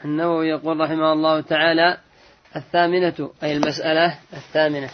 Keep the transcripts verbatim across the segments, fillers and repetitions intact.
النووي يقول رحمه الله تعالى: الثامنة أي المسألة الثامنة: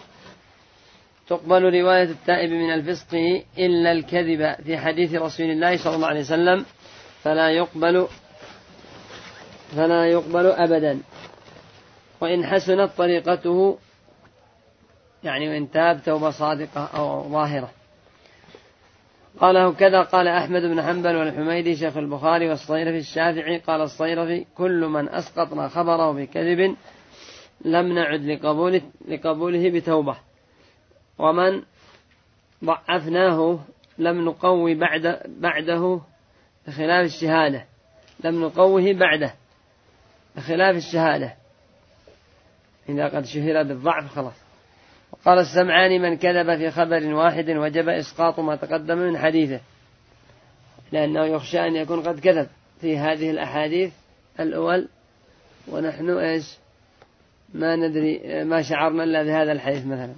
تقبل رواية التائب من الفسق إلا الكذب في حديث رسول الله صلى الله عليه وسلم فلا يقبل فلا يقبل أبدا، وإن حسنت طريقته، يعني وإن تاب توبة صادقة أو ظاهرة. قاله كذا قال أحمد بن حنبل والحميدي شيخ البخاري والصيرفي الشافعي. قال الصيرفي: كل من أسقطنا خبره بكذب لم نعد لقبوله, لقبوله بتوبة، ومن ضعفناه لم نقوي بعد بعده بخلاف الشهادة لم نقوه بعده بخلاف الشهادة إذا قد شهر بالضعف خلاص. وقال السمعاني: من كذب في خبر واحد وجب إسقاط ما تقدم من حديثه، لأنه يخشى أن يكون قد كذب في هذه الأحاديث الأول ونحن إيش ما ندري ما شعرنا إلا بهذا الحديث مثلا.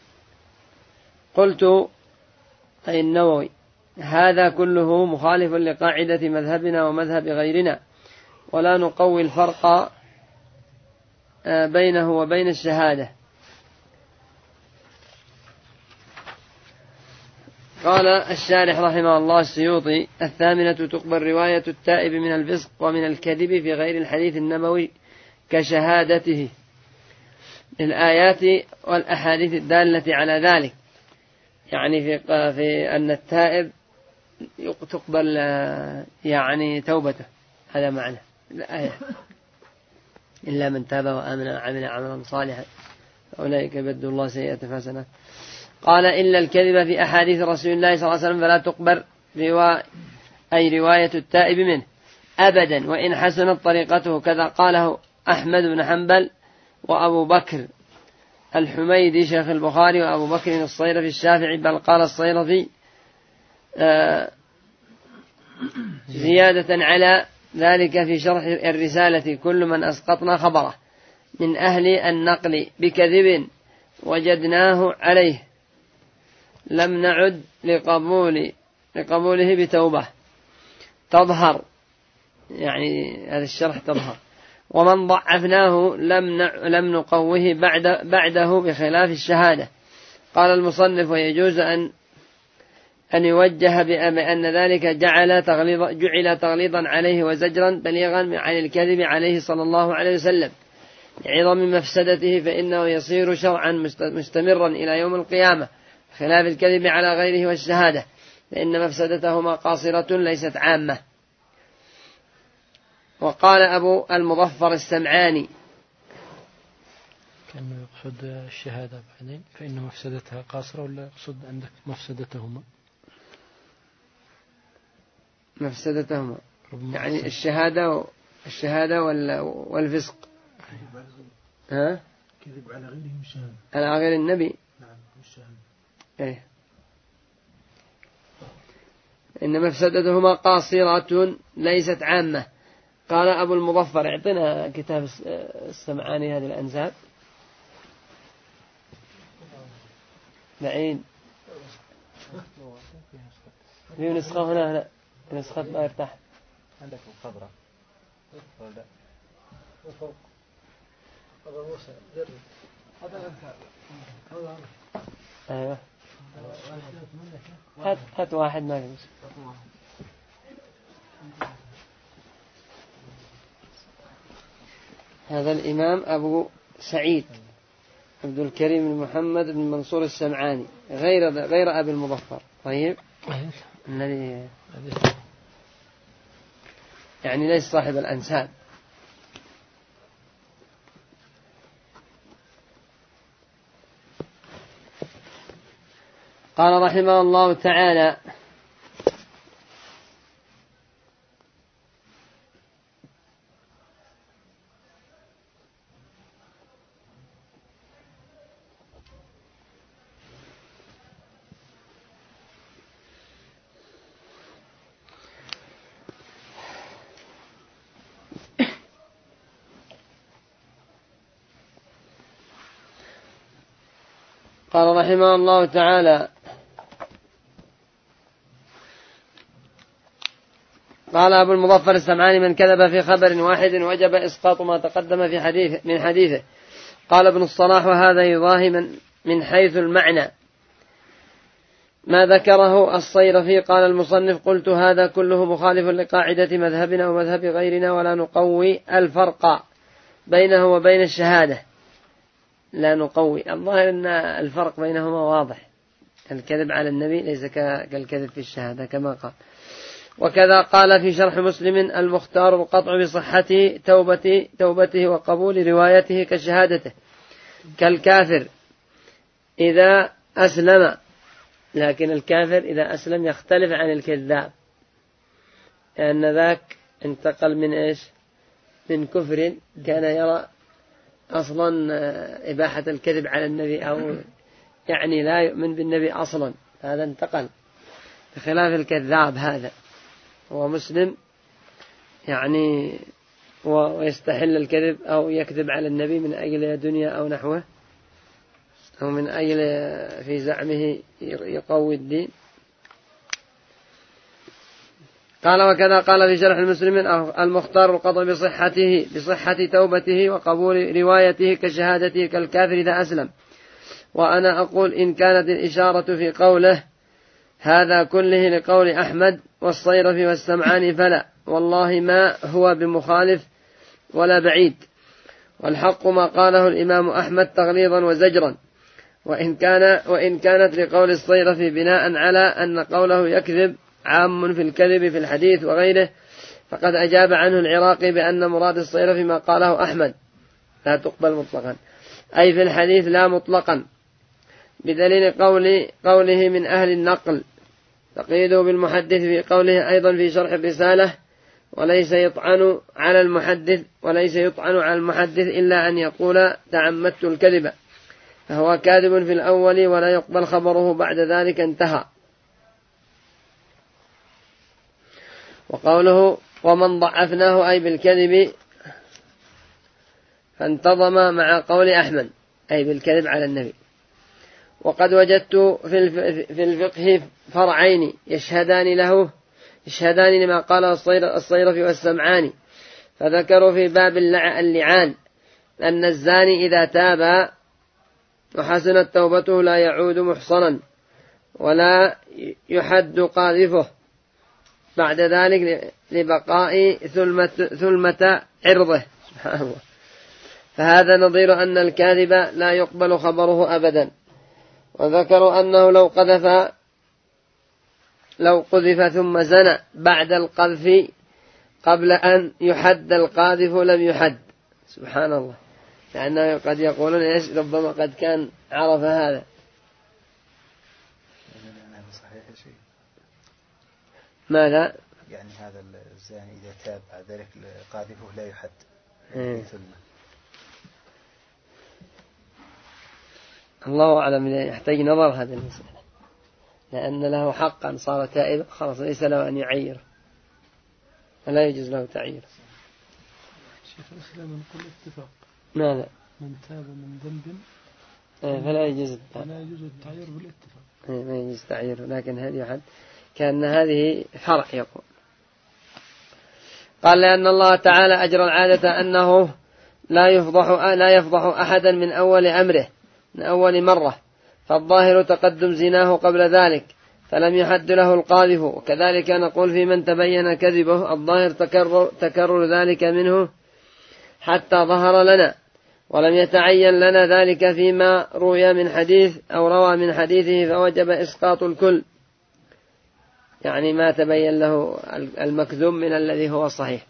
قلت أي النووي: هذا كله مخالف لقاعدة مذهبنا ومذهب غيرنا، ولا نقوي الفرق بينه وبين الشهادة. قال الشارح رحمه الله السيوطي: الثامنة تقبل رواية التائب من الفسق ومن الكذب في غير الحديث النبوي كشهادته الآيات والأحاديث الدالة على ذلك، يعني في في أن التائب تقبل يعني توبته، هذا معنى الآية: إلا من تاب وآمن وعمل عملا صالحا فأولئك يبدل الله سيئات حسنات. قال: إلا الكذب في أحاديث رسول الله صلى الله عليه وسلم فلا تقبل رواية أي رواية التائب منه أبدا، وإن حسنت طريقته، كذا قاله أحمد بن حنبل وأبو بكر الحميدي شيخ البخاري وأبو بكر الصيرفي الشافعي. بل قال الصيرفي آه زيادة على ذلك في شرح الرسالة: كل من أسقطنا خبره من أهل النقل بكذب وجدناه عليه لم نعد لقبول لقبوله بتوبة تظهر، يعني هذا الشرح تظهر. ومن ضعفناه لم لم نقوه بعد بعده بخلاف الشهادة. قال المصنف: ويجوز أن أن يوجه بأن ذلك جعل تغليظ جعل تغليظا عليه وزجرا بليغا عن الكذب عليه صلى الله عليه وسلم لعظم مفسدته، فإنه يصير شرعا مستمرا إلى يوم القيامة، خلاف الكذب على غيره والشهادة، فإن مفسدتهما قاصرة ليست عامة. وقال أبو المظفر السمعاني: كأنه يقصد الشهادة بعدين فإن مفسدتها قاصرة، ولا يقصد عندك مفسدتهما؟ مفسدتهما يعني الشهادة الشهادة والفسق. ها؟ كذب على غيره والشهادة، على غير النبي. نعم والشهادة. إيه. إن مفسدتهما قاصرة ليست عامة. قال أبو المظفر: اعطنا كتاب السمعاني هذه الأنساب بعيد في نسخة هنا هنا نسخة ما يرتاح عندك الخضراء ولا وفوق هذا موسى جرب هذا الأنساب هذا أيوة هات هات واحد ما يمشي. هذا الإمام أبو سعيد عبد الكريم بن محمد بن منصور السمعاني غير غير أبي المظفر. طيب الذي يعني ليس صاحب الأنساب. قال رحمه الله تعالى: قال رحمه الله تعالى: قال قال أبو المظفر السمعاني: من كذب في خبر واحد وجب إسقاط ما تقدم في حديث من حديثه. قال ابن الصلاح: وهذا يضاهي من, من حيث المعنى ما ذكره الصيرفي. قال المصنف: قلت هذا كله مخالف لقاعدة مذهبنا ومذهب غيرنا، ولا نقوي الفرق بينه وبين الشهادة. لا نقوي، الظاهر أن الفرق بينهما واضح، الكذب على النبي ليس كالكذب في الشهادة كما قال. وكذا قال في شرح مسلم: المختار القطع بصحة توبته, توبته وقبول روايته كشهادته، كالكافر إذا أسلم. لكن الكافر إذا أسلم يختلف عن الكذاب، لأن ذاك انتقل من إيش؟ من كفر كان يرى أصلا إباحة الكذب على النبي، أو يعني لا يؤمن بالنبي أصلا، هذا انتقل، بخلاف الكذاب هذا هو مسلم يعني ويستحل الكذب أو يكذب على النبي من أجل دنيا أو نحوه، أو من أجل في زعمه يقوي الدين. قال: وكذا قال في شرح المسلم: المختار القطع بصحته بصحة توبته وقبول روايته كشهادته، كالكافر إذا أسلم. وأنا أقول إن كانت الإشارة في قوله هذا كله لقول أحمد والصيرفي والسمعاني فلا، والله ما هو بمخالف ولا بعيد، والحق ما قاله الإمام أحمد تغليظا وزجرا. وإن كان وإن كانت لقول الصيرفي بناء على أن قوله يكذب عام في الكذب في الحديث وغيره، فقد أجاب عنه العراقي بأن مراد الصيرفي ما قاله أحمد، لا تقبل مطلقا، أي في الحديث لا مطلقا، بدليل قول قوله من أهل النقل. تقييده بالمحدث في قوله أيضا في شرح الرسالة: وليس يطعن على المحدث وليس يطعن على المحدث إلا أن يقول تعمدت الكذب، فهو كاذب في الأول ولا يقبل خبره بعد ذلك، انتهى. وقوله ومن ضعفناه أي بالكذب فانتظم مع قول أحمد أي بالكذب على النبي. وقد وجدت في الفقه فرعين يشهدان له يشهدان لما قاله الصيرفي والسمعاني، فذكروا في باب اللعان أن الزاني إذا تاب وحسنت توبته لا يعود محصنا ولا يحد قاذفه بعد ذلك لبقاء ثلمة, ثلمة عرضه، سبحان الله. فهذا نظير أن الكاذب لا يقبل خبره أبدا. وذكروا أنه لو قذف لو قذف ثم زنى بعد القذف قبل أن يحد القاذف لم يحد، سبحان الله، لأنه قد يقولون إيش ربما قد كان عرف هذا. ماذا؟ يعني هذا الزاني إذا تاب بعد ذلك قاذفه لا يحد. إيه. الله أعلم، يحتاج نظر هذا المسألة، لأن له حقا صار تائبا خلاص ليس له أن يعير، فلا يجوز له تعيير. شيخ الإسلام نقول اتفاق ماذا؟ من تاب من ذنب إيه فلا يجوز فلا يجوز التعيير بالاتفاق. إيه ما يجوز تعيير، لكن هذه حد كأن هذه فرع يقول. قال لأن الله تعالى أجرى العادة أنه لا يفضح لا يفضح أحدا من أول أمره من أول مرة، فالظاهر تقدم زناه قبل ذلك فلم يحد له القاذف. وكذلك نقول في من تبين كذبه الظاهر تكرر, تكرر ذلك منه حتى ظهر لنا، ولم يتعين لنا ذلك فيما روي من حديث أو روى من حديثه فوجب إسقاط الكل، يعني ما تبين له المكذوب من الذي هو صحيح،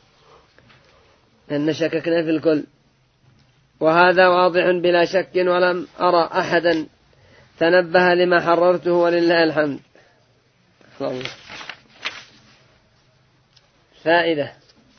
لأن شككنا في الكل. وهذا واضح بلا شك، ولم أرى أحدا تنبه لما حررته ولله الحمد. فائدة: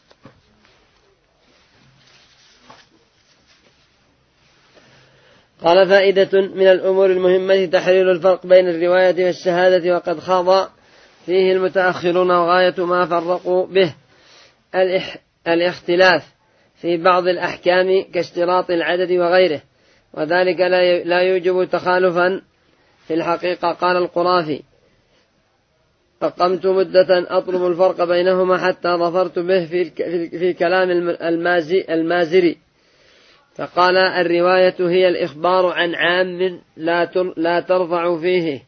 قال فائدة من الأمور المهمة تحرير الفرق بين الرواية والشهادة، وقد خاض فيه المتأخرون وغاية ما فرقوا به الاختلاف في بعض الأحكام كاشتراط العدد وغيره، وذلك لا يوجب تخالفا في الحقيقة. قال القرافي فقمت مدة أطلب الفرق بينهما حتى ظفرت به في, في كلام المازي المازري. فقال الرواية هي الإخبار عن عام لا لا ترفع فيه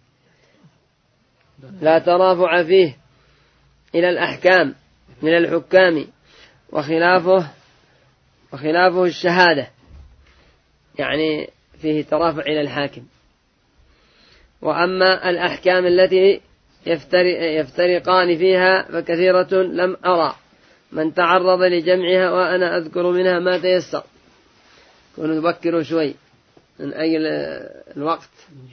لا ترافع فيه إلى الأحكام من الحكام، وخلافه وخلافه الشهادة، يعني فيه ترافع إلى الحاكم. وأما الأحكام التي يفترقان فيها فكثيرة لم أرى من تعرض لجمعها، وأنا أذكر منها ما تيسر. كونوا نبكروا شوي من أجل الوقت.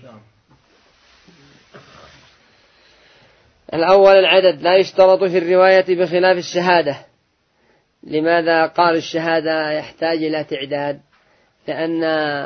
الأول العدد، لا يشترط في الرواية بخلاف الشهادة. لماذا قال الشهادة يحتاج إلى تعداد؟ لأن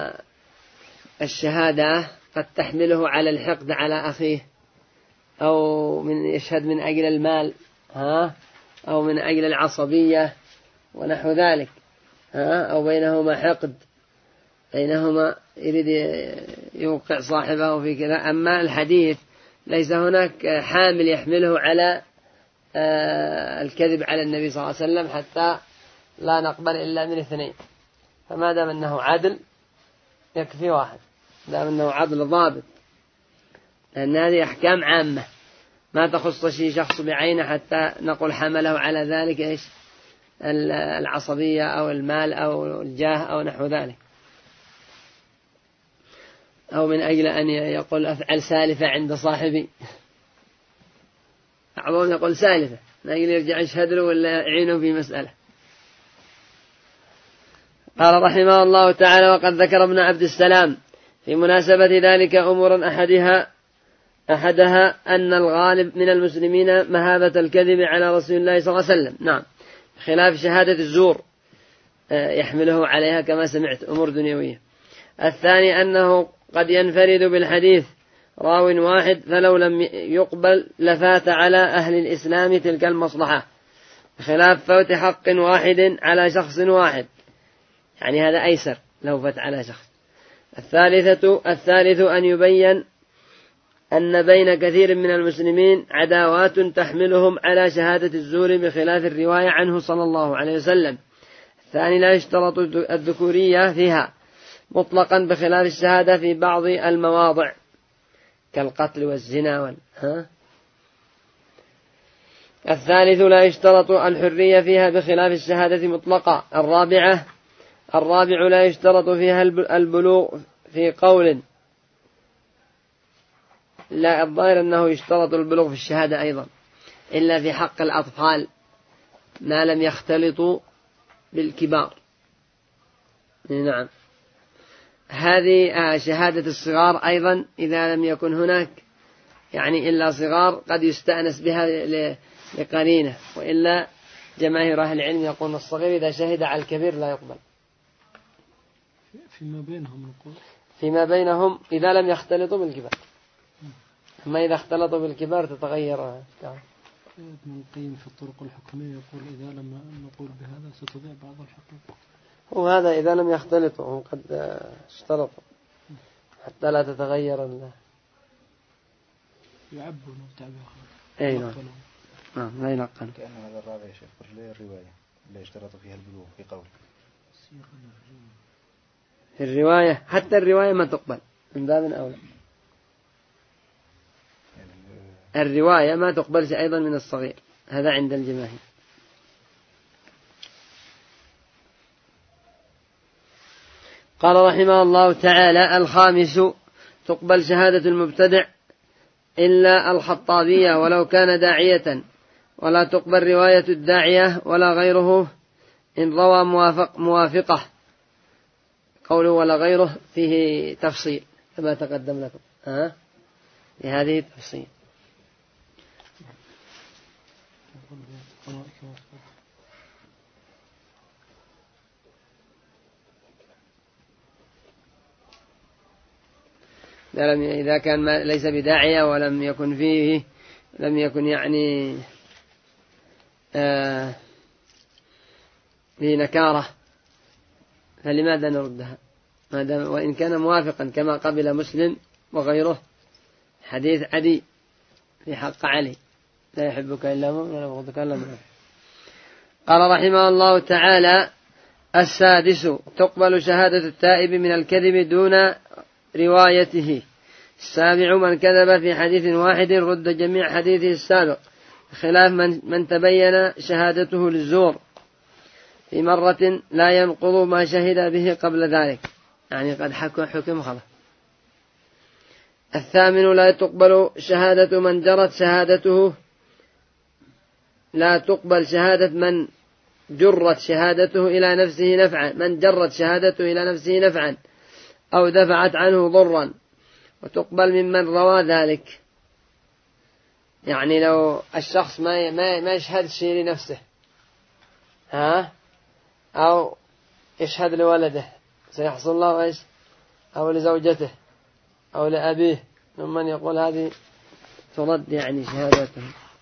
الشهادة قد تحمله على الحقد على أخيه، أو من يشهد من أجل المال، ها، أو من أجل العصبية ونحو ذلك، ها، أو بينهما حقد، بينهما يريد يوقع صاحبه في كذا. أما الحديث ليس هناك حامل يحمله على الكذب على النبي صلى الله عليه وسلم حتى لا نقبل إلا من اثنين. فما دام أنه عدل يكفي واحد، دام أنه عدل ضابط، لأن هذه أحكام عامة ما تخص شيء شخص بعينه حتى نقول حمله على ذلك إيش العصبية أو المال أو الجاه أو نحو ذلك، أو من أجل أن يقول أفعل سالفة عند صاحبي، بعضهم يقول سالفة من أجل يرجع يشهد له ولا يعينه في مسألة. قال رحمه الله تعالى: وقد ذكر ابن عبد السلام في مناسبة ذلك أمورا أحدها أحدها أن الغالب من المسلمين مهابة الكذب على رسول الله صلى الله عليه وسلم، نعم، خلاف شهادة الزور يحمله عليها كما سمعت أمور دنيوية. الثاني أنه قد ينفرد بالحديث راو واحد، فلو لم يقبل لفات على أهل الإسلام تلك المصلحة، خلاف فوت حق واحد على شخص واحد، يعني هذا أيسر لو فات على شخص. الثالثة الثالث أن يبين أن بين كثير من المسلمين عداوات تحملهم على شهادة الزور بخلاف الرواية عنه صلى الله عليه وسلم. الثاني لا يشترط الذكورية فيها مطلقا بخلاف الشهادة في بعض المواضع كالقتل والزنا وال... ها؟ الثالث لا يشترط الحرية فيها بخلاف الشهادة مطلقا. الرابعة الرابع لا يشترط فيها البلوغ في قول، لا، الظاهر أنه يشترط البلوغ في الشهادة أيضا إلا في حق الأطفال ما لم يختلطوا بالكبار، نعم. هذه شهادة الصغار أيضا إذا لم يكن هناك يعني إلا صغار قد يستأنس بها لقرينة، وإلا جماهير أهل العلم يقول الصغير إذا شهد على الكبير لا يقبل. فيما بينهم نقول فيما بينهم إذا لم يختلطوا بالكبار، أما إذا اختلطوا بالكبار تتغير. ابن القيم في الطرق الحكمية يقول إذا لم نقول بهذا ستضيع بعض الحقوق، وهذا إذا لم يختلطوا هم قد اشترطوا حتى لا تتغير ال... يعبون تعبير. أي نعم، نعم لا ينقل. كأن هذا الرابع يا شيخ ليه الرواية لا يشترط فيها البلوغ في قول في الرواية، حتى الرواية ما تقبل من باب أولى. الرواية ما تقبلش أيضا من الصغير، هذا عند الجماهير. قال رحمه الله تعالى: الخامس تقبل شهادة المبتدع إلا الخطابية ولو كان داعية، ولا تقبل رواية الداعية ولا غيره إن روى موافق موافقة. قوله ولا غيره فيه تفصيل كما تقدم لكم، ها لهذه التفصيل. إذا كان ما ليس بداعية ولم يكن فيه لم يكن يعني آه في نكارة فلماذا نردها؟ وإن كان موافقا كما قبل مسلم وغيره حديث عدي في حق علي لا يحبك إلا مؤمن ولا يبغضك إلا منافق. قال رحمه الله تعالى: السادس تقبل شهادة التائب من الكذب دون روايته. السابع من كذب في حديث واحد رد جميع حديثه السابق، بخلاف من, من تبين شهادته للزور في مرة لا ينقض ما شهد به قبل ذلك، يعني قد حكم حكم خلاص. الثامن لا تقبل شهادة من جرت شهادته لا تقبل شهادة من جرت شهادته إلى نفسه نفعا من جرت شهادته إلى نفسه نفعا أو دفعت عنه ضرا، وتقبل ممن روى ذلك. يعني لو الشخص ما ما ما يشهد شيء لنفسه ها أو يشهد لولده سيحصل له إيش، أو لزوجته أو لأبيه، ممن يقول هذه ترد يعني شهادته.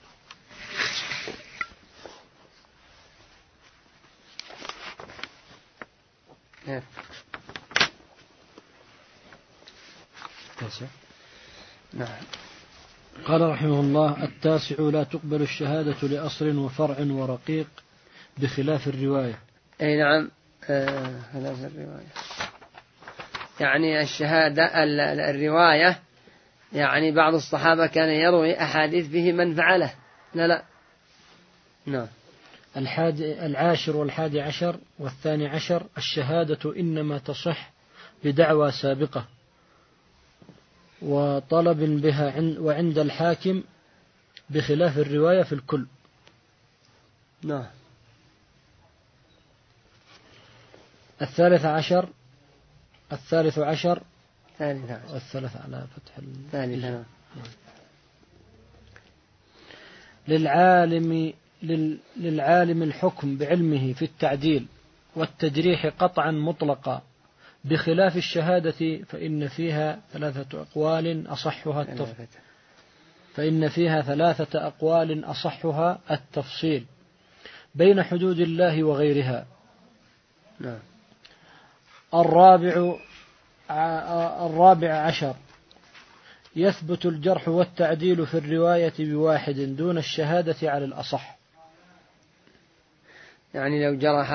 نعم. قال رحمه الله: التاسع لا تقبل الشهادة لأصل وفرع ورقيق بخلاف الرواية. أي نعم، آه خلاف الرواية. يعني الشهادة الرواية، يعني بعض الصحابة كان يروي أحاديث به من فعله. لا لا نعم. الحادي العاشر والحادي عشر والثاني عشر الشهادة إنما تصح بدعوى سابقة وطلب بها وعند الحاكم بخلاف الرواية في الكل. نعم. الثالث عشر الثالث عشر الثالث عشر والثالث على فتح الثالث. نعم. للعالم للعالم الحكم بعلمه في التعديل والتجريح قطعا مطلقا بخلاف الشهادة، فإن فيها ثلاثة أقوال أصحها التفصيل فإن فيها ثلاثة أقوال أصحها التفصيل بين حدود الله وغيرها. نعم. الرابع الرابع عشر يثبت الجرح والتعديل في الرواية بواحد دون الشهادة على الأصح. يعني لو جرح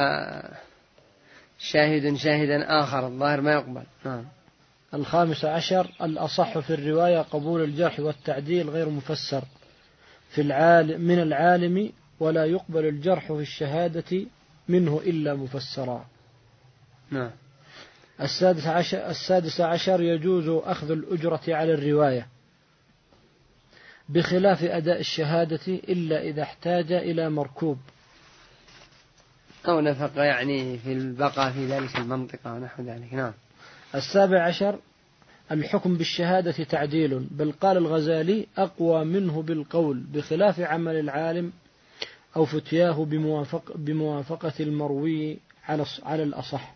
شاهد شاهدا آخر الظاهر ما يقبل. نعم. الخامس عشر الأصح في الرواية قبول الجرح والتعديل غير مفسر في العالم من العالم، ولا يقبل الجرح في الشهادة منه إلا مفسرا. نعم. السادس عشر, السادس عشر يجوز أخذ الأجرة على الرواية بخلاف أداء الشهادة إلا إذا احتاج إلى مركوب أو نفقة، يعني في البقاء في ذلك المنطقة ونحو ذلك. نعم. السابع عشر الحكم بالشهادة تعديل، بل قال الغزالي أقوى منه بالقول بخلاف عمل العالم أو فتياه بموافق بموافقة المروي على الأصح.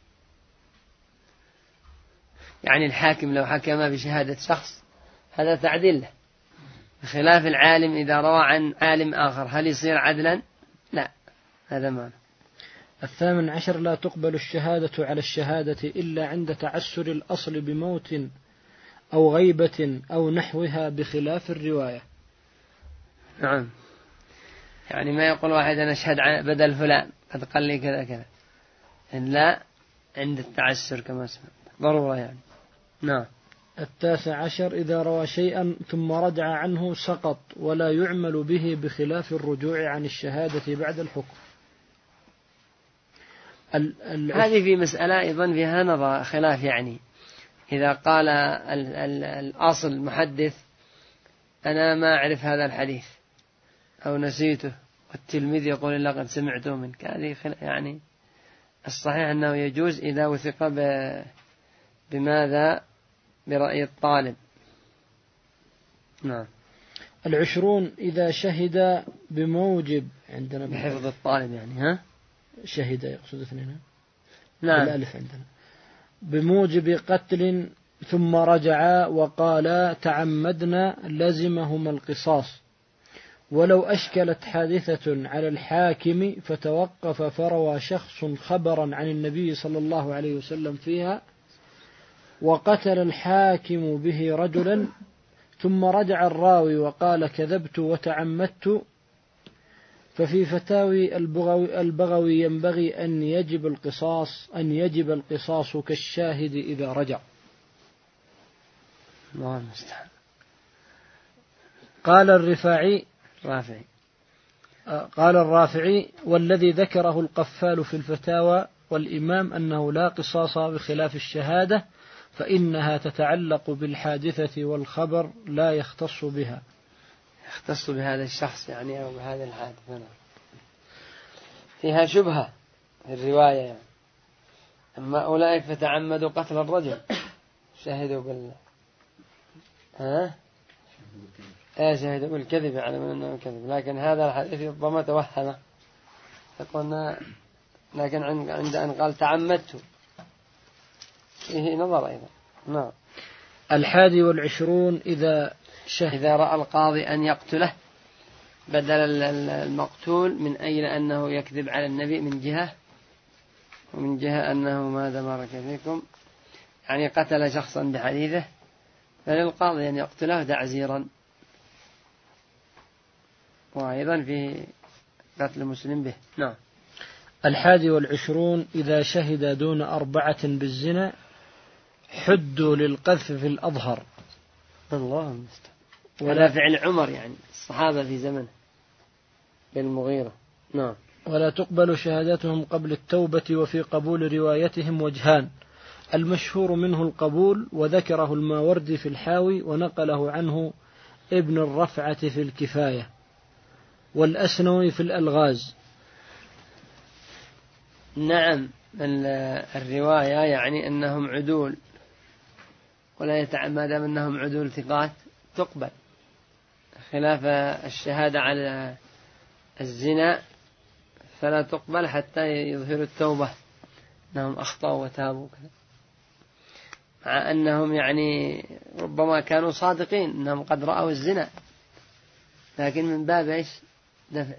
يعني الحاكم لو حكم بشهادة شخص هذا تعديل له، بخلاف العالم إذا روى عن عالم آخر هل يصير عدلا؟ لا، هذا معنى. الثامن عشر لا تقبل الشهادة على الشهادة إلا عند تعسر الأصل بموت أو غيبة أو نحوها بخلاف الرواية. نعم. يعني ما يقول واحد أنا أشهد بدل فلان قد قال لي كذا كذا، إن لا عند التعسر كما سمعت ضرورة يعني. نعم. التاسع عشر إذا روى شيئا ثم رجع عنه سقط ولا يعمل به بخلاف الرجوع عن الشهادة بعد الحكم. هذه في مسألة أيضا فيها نظر خلاف، يعني إذا قال ال ال الأصل المحدث أنا ما أعرف هذا الحديث أو نسيته، والتلميذ يقول لقد سمعته منك، هذه يعني الصحيح أنه يجوز إذا وثق بماذا برأي الطالب. نعم. العشرون إذا شهد بموجب عندنا بحفظ الطالب يعني ها شهد يقصد اثنين. نعم. الألف عندنا بموجب قتل ثم رجعا وقالا تعمدنا لزمهما القصاص، ولو أشكلت حادثة على الحاكم فتوقف فروى شخص خبرا عن النبي صلى الله عليه وسلم فيها وقتل الحاكم به رجلا ثم رجع الراوي وقال كذبت وتعمدت، ففي فتاوي البغوي, البغوي ينبغي أن يجب القصاص أن يجب القصاص كالشاهد إذا رجع. الله المستعان. قال الرفاعي رافعي قال الرافعي والذي ذكره القفال في الفتاوى والإمام أنه لا قصاص بخلاف الشهادة، فإنها تتعلق بالحادثة والخبر لا يختص بها. يختص بهذا الشخص يعني أو بهذا الحادث. فيها شبهة في الرواية يعني. أما أولئك فتعمدوا قتل الرجل شهدوا بالله ها ايه شهدوا بالكذب يعلمون أنه كذب، لكن هذا الحديث ربما توهم فقلنا، لكن عند أن قال تعمدت فيه نظر أيضا. نعم. الحادي والعشرون إذا شهد إذا رأى القاضي أن يقتله بدل المقتول من أجل أنه يكذب على النبي من جهة، ومن جهة أنه ماذا بارك فيكم يعني قتل شخصا بحديثه، فللقاضي أن يقتله تعزيرا، وأيضا في قتل مسلم به. نعم. الحادي والعشرون إذا شهد دون أربعة بالزنا حدوا للقذف في الأظهر. الله المستعان. ولا فعل عمر يعني الصحابة في زمنه بالمغيرة. نعم. ولا تقبل شهادتهم قبل التوبة، وفي قبول روايتهم وجهان، المشهور منه القبول وذكره الماوردي في الحاوي ونقله عنه ابن الرفعة في الكفاية والأسنوي في الألغاز. نعم. الرواية يعني أنهم عدول، ولا يتعمد ما دام أنهم عدول ثقات تقبل، خلاف الشهادة على الزنا فلا تقبل حتى يظهروا التوبة أنهم أخطأوا وتابوا كذا، مع أنهم يعني ربما كانوا صادقين أنهم قد رأوا الزنا، لكن من باب إيش دفع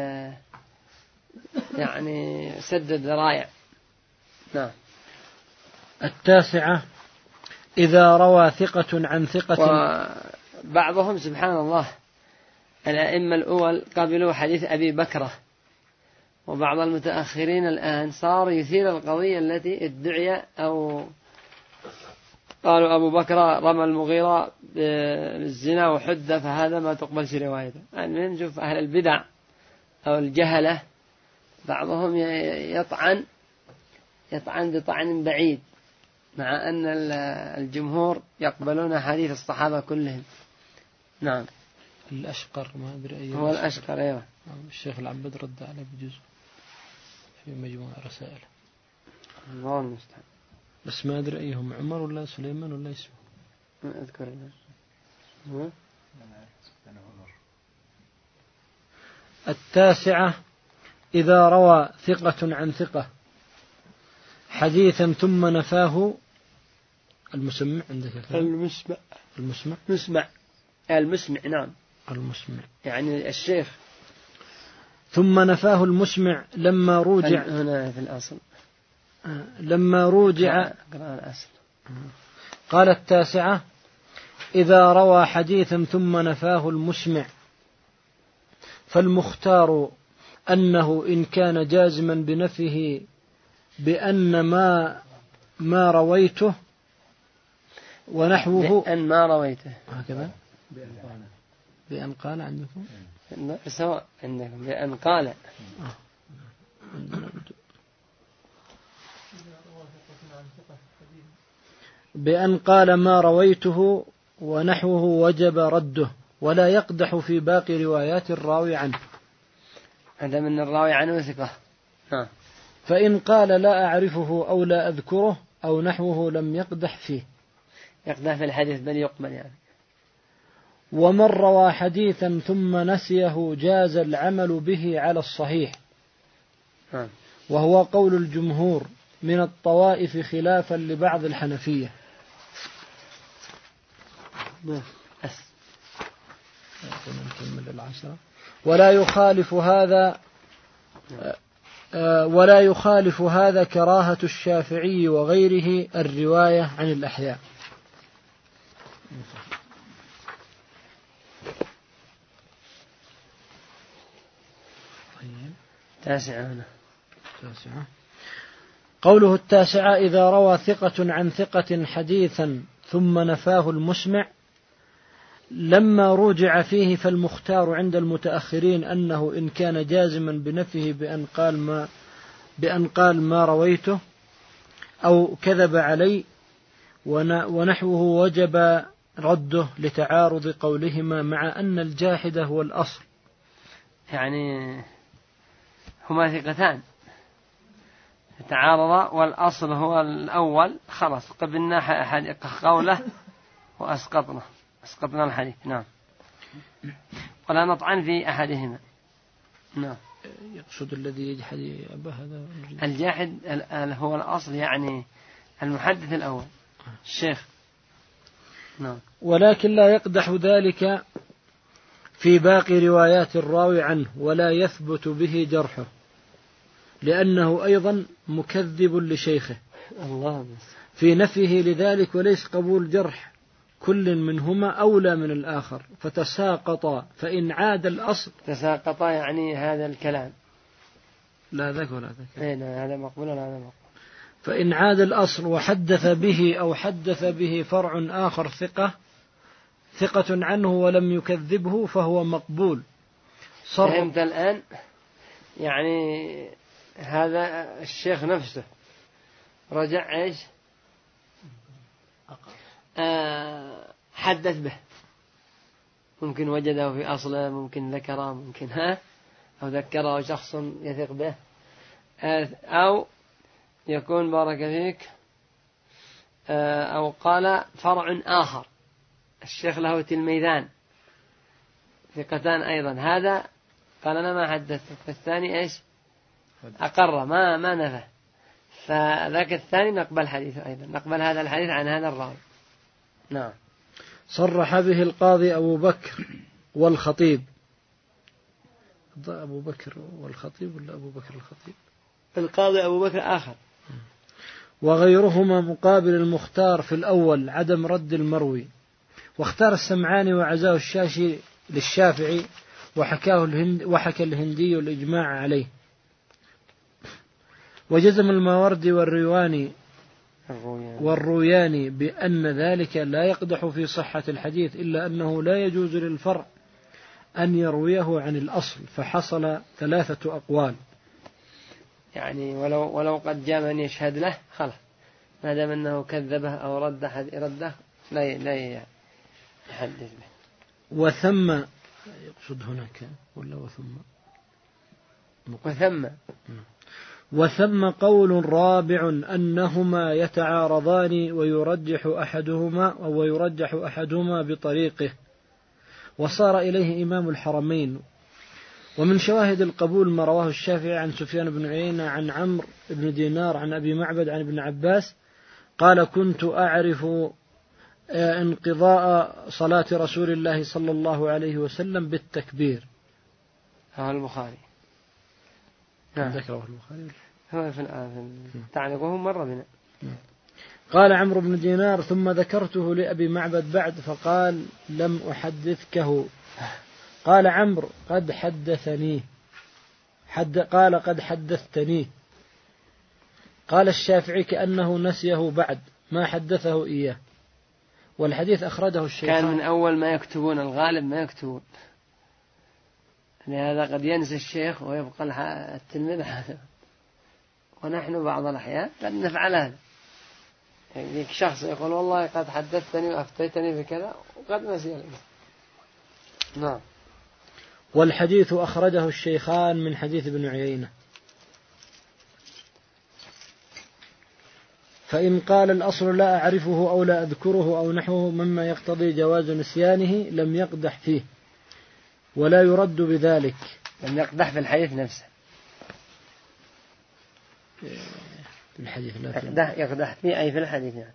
يعني سد الذرائع. نعم. التاسعة إذا روى ثقة عن ثقة. وبعضهم سبحان الله الأئمة الأول قبلوا حديث أبي بكرة، وبعض المتأخرين الآن صار يثير القضية التي ادعي أو قالوا أبو بكر رمى المغيرة بالزنا وحد فهذا ما تقبل في روايته. يعني نشوف أهل البدع أو الجهلة بعضهم يطعن يطعن بطعن بعيد، مع أن الجمهور يقبلون حديث الصحابة كلهم. نعم. الأشقر ما أدري أيه هو الأشقر. أيوة. الشيخ العبد رد عليه بجزء في مجموعة رسائل. الله المستعان. بس ما أدري أيهم عمر ولا سليمان ولا اسمه ما أذكر الله. التاسعة إذا روى ثقة عن ثقة حديثا ثم نفاه المسمع عندك المسمع المسمع مسمع المسمع. نعم. المسمع يعني الشيخ. ثم نفاه المسمع لما روجع هنا في الأصل لما روجع قرأ الأصل. قال التاسعة إذا روى حديثا ثم نفاه المسمع فالمختار أنه إن كان جازما بنفيه بأن ما ما رويته ونحوه بأن ما رويته هكذا بأن قال عندكم سواء عندكم بأن قال بأن قال ما رويته ونحوه وجب رده، ولا يقدح في باقي روايات الراوي عنه. هذا من الراوي عنه ثقة. ها. فإن قال لا أعرفه أو لا أذكره أو نحوه لم يقدح فيه. يقدح في الحديث بل يقبل يعني. ومن روى حديثا ثم نسيه جاز العمل به على الصحيح، ها. وهو قول الجمهور من الطوائف خلافا لبعض الحنفية. ولا يخالف هذا ولا يخالف هذا كراهة الشافعي وغيره الرواية عن الأحياء. تاسعة هنا. تاسعة. قوله التاسعة: إذا روى ثقة عن ثقة حديثا ثم نفاه المسمع لما رجع فيه، فالمختار عند المتأخرين أنه إن كان جازما بنفيه بأن قال ما بأن قال ما رويته أو كذب علي ونحوه وجب رده لتعارض قولهما، مع أن الجاحد هو الأصل. يعني هما ثقتان تعارضا والأصل هو الأول، خلاص قبلنا قوله وأسقطنا أسقطنا الحديث. نعم. ولا نطعن في أحدهما. نعم. يقصد الذي يجحد أبا هذا الجاحد هو الأصل، يعني المحدث الأول الشيخ. نعم. ولكن لا يقدح ذلك في باقي روايات الراوي عنه، ولا يثبت به جرحه، لأنه أيضا مكذب لشيخه الله في نفيه لذلك، وليس قبول جرح كل منهما أولى من الآخر، فتساقط. فإن عاد الأصل تساقط يعني هذا الكلام لا ذاك ولا ذاك. اي لا هذا مقبول ولا هذا مقبول. فإن عاد الأصل وحدث به أو حدث به فرع آخر ثقة ثقة عنه ولم يكذبه فهو مقبول. فهمت الآن؟ يعني هذا الشيخ نفسه رجع ايش؟ آه حدث به، ممكن وجده في أصله، ممكن ذكره، ممكن ها أو ذكره شخص يثق به، أو يكون بارك فيك أو قال فرع آخر الشيخ له تلميذان ثقتان أيضا، هذا قال أنا ما حدثت، فالثاني إيش أقر ما ما نفى، فذاك الثاني نقبل حديثه أيضا، نقبل هذا الحديث عن هذا الراوي. نعم. صرح به القاضي أبو بكر والخطيب. أبو بكر والخطيب ولا أبو بكر الخطيب؟ القاضي أبو بكر آخر. وغيرهما مقابل المختار في الأول عدم رد المروي. واختار السمعاني وعزاه الشاشي للشافعي، وحكاه الهند وحكى الهندي الإجماع عليه. وجزم الماوردي والروياني والروياني بأن ذلك لا يقدح في صحة الحديث، إلا أنه لا يجوز للفرع أن يرويه عن الأصل، فحصل ثلاثة أقوال. يعني ولو ولو قد جاء من يشهد له خلاص، ما دام أنه كذبه أو رد رده لا لا يحدث به. وثم يقصد هناك ولا وثم وثم وثم قول رابع أنهما يتعارضان ويرجح أحدهما أو يرجح أحدهما بطريقه، وصار إليه إمام الحرمين. ومن شواهد القبول ما رواه الشافعي عن سفيان بن عيينة عن عمرو بن دينار عن أبي معبد عن ابن عباس قال: كنت أعرف انقضاء صلاة رسول الله صلى الله عليه وسلم بالتكبير. هذا البخاري. نعم. ذكره البخاري. هو في تعليقه مرة بنا. قال عمرو بن دينار: ثم ذكرته لأبي معبد بعد فقال: لم أحدثكه. قال عمرو: قد حدثني. حد قال: قد حدثتني. قال الشافعي: كأنه نسيه بعد ما حدثه إياه. والحديث أخرجه الشيخان. كان من أول ما يكتبون، الغالب ما يكتبون، لهذا قد ينسى الشيخ ويبقى التلميذ هذا. ونحن بعض الأحيان قد نفعل هذا، يعني شخص يقول والله قد حدثتني وأفتيتني بكذا وقد نسي الإنسان. نعم. والحديث أخرجه الشيخان من حديث ابن عيينة. فإن قال الأصل لا أعرفه أو لا أذكره أو نحوه مما يقتضي جواز نسيانه لم يقدح فيه ولا يرد بذلك. لم يقدح في الحديث نفسه. في الحديث لا يقدح, يقدح فيه أي في الحديث يعني.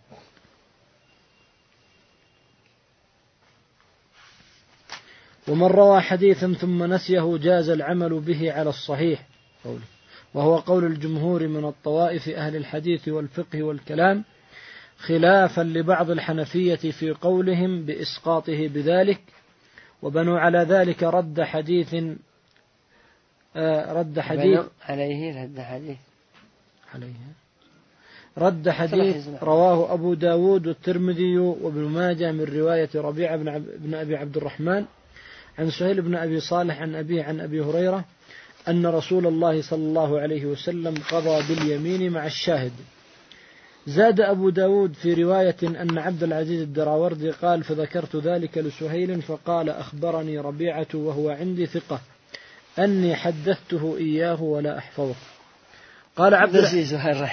ومن روى حديثا ثم نسيه جاز العمل به على الصحيح قوله، وهو قول الجمهور من الطوائف أهل الحديث والفقه والكلام، خلافا لبعض الحنفية في قولهم بإسقاطه بذلك، وبنوا على ذلك رد حديث رد حديث عليه رد حديث عليه رد حديث رواه أبو داود والترمذي وابن ماجه من رواية ربيعة بن أبي عبد الرحمن عن سهيل بن أبي صالح عن أبيه عن أبي هريرة أن رسول الله صلى الله عليه وسلم قضى باليمين مع الشاهد. زاد أبو داود في رواية أن عبد العزيز الدراوردي قال فذكرت ذلك لسهيل فقال أخبرني ربيعة وهو عندي ثقة أني حدثته إياه ولا أحفظه. قال عبد العزيز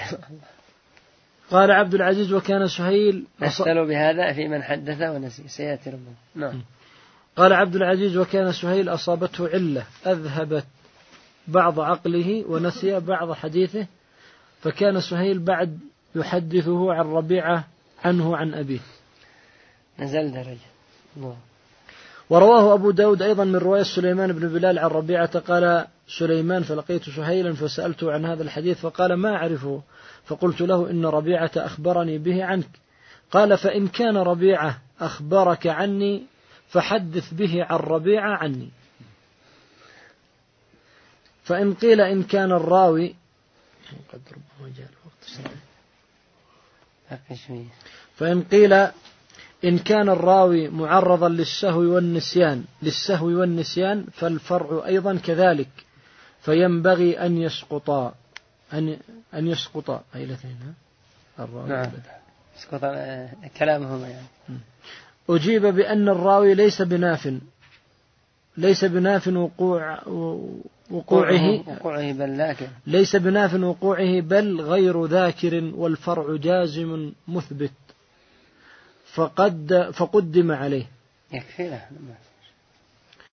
قال عبد العزيز وكان سهيل أسأل بهذا في من حدث ونسي سيأتي ربما. نعم. قال عبد العزيز وكان سهيل أصابته علة أذهبت بعض عقله ونسي بعض حديثه فكان سهيل بعد يحدثه عن ربيعة عنه عن أبيه. نزل درجة. ورواه أبو داود أيضا من رواية سليمان بن بلال عن ربيعة قال سليمان فلقيت سهيلا فسألته عن هذا الحديث فقال ما أعرفه فقلت له إن ربيعة أخبرني به عنك قال فإن كان ربيعة أخبرك عني فحدث به عن ربيعة عني. فإن قيل إن كان الراوي فإن قيل إن كان الراوي معرضا للسهو والنسيان للسهو والنسيان فالفرع أيضا كذلك فينبغي أن يسقطا أن أن يسقطا أي الاثنين الراوي نعم يسقط كلامهما يعني. أجيب بأن الراوي ليس بناف ليس بناف وقوع وقوعه وقوعه بل لكن ليس بناف وقوعه بل غير ذاكر والفرع جازم مثبت فقد فقدم عليه. يكفي له.